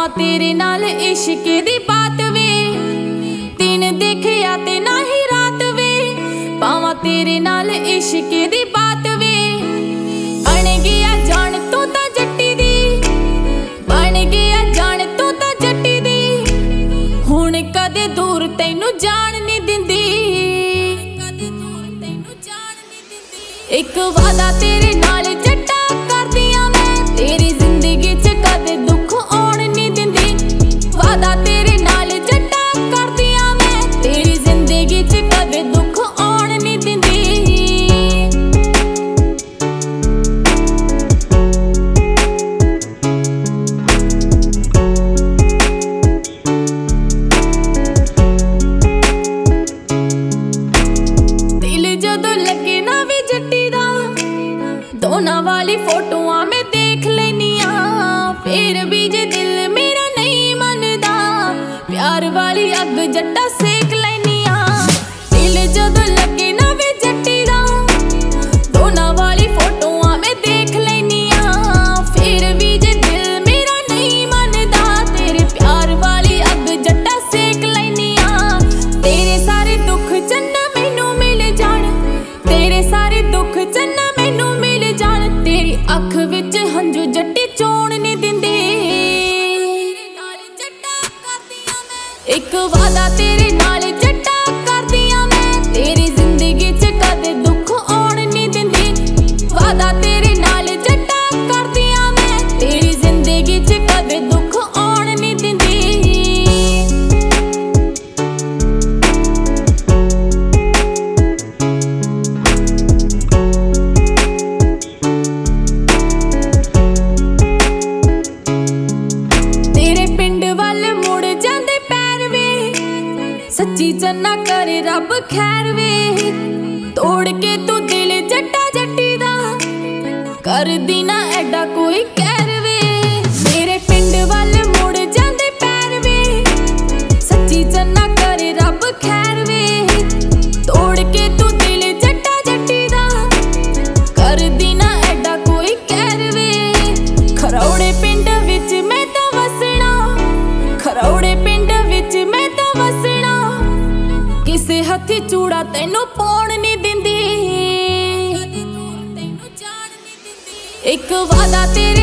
पावां तेरे नाल इश्क दी बात वे, दिन देखिया ते ना ही रात वे। पावां तेरे नाल इश्क दी बात वे, बन गया जान तू तां जट्टी दी, बन गया जान तू तां जट्टी दी। हुण कदे दूर तैनू जान नहीं दिंदी, एक वादा तेरे नाल जट्टा करदियां मैं, तेरी जिंदगी च कदे दुख आउण नहीं दिंदी। वादा तेरे नाल जट्टा करदियां मैं, तेरी जिंदगी च कदे दुख आउण नहीं दिंदी। दिल जदों लगे ना वे जट्टी दा, दोना वाली फोटोआं मैं देख लेनी आ। फिर भी जे दिल मेरा नहीं मनदा, प्यार वाली अग जट्टा सेक लेनी आ। दिल जदों लगे ना वे जट्टी दा, दोना वाली फोटोआं मैं देख लेनी आ। फिर भी जे दिल मेरा नहीं मनदा, तेरे प्यार वाली अग जट्टा सेक लेनी आ। तेरे सारे दुख चन्ना मैनू मिल जान, तेरे सारे दुख चन्ना मैनू मिल जान। तेरी अख विच हंजू जट्टी चोण नहीं दिंदी, एक वादा तेरे नाल जट्टा करदियां मैं, तेरी जिंदगी च कदे दुख आउण नहीं दिंदी। वादा तेरे नाल जट्टा करदियां मैं, तेरी जिंदगी च कदे दुख आउण नहीं दिंदी। तेरे पिंड वल मुड़ जांदे पैर वे, सच्ची चन्ना करे रब खैर वे। तोड़ के तू दिल जट्टा जट्टी दा, कर दी ना एडा कोई कहर वे। तेरे पिंड वल मुड़ जांदे पैर वे, सच्ची चन्ना करे रब खैर वे। तोड़ के तू दिल जट्टा जट्टी दा, कर दी ना एडा कोई कहर वे। खरौड़े पिंड विच मैं तां वसना, खरौड़े पिंड विच मैं तां वसना। किसे हथी चूड़ा तैनू पाउण नहीं दिंदी, एक वादा तेरे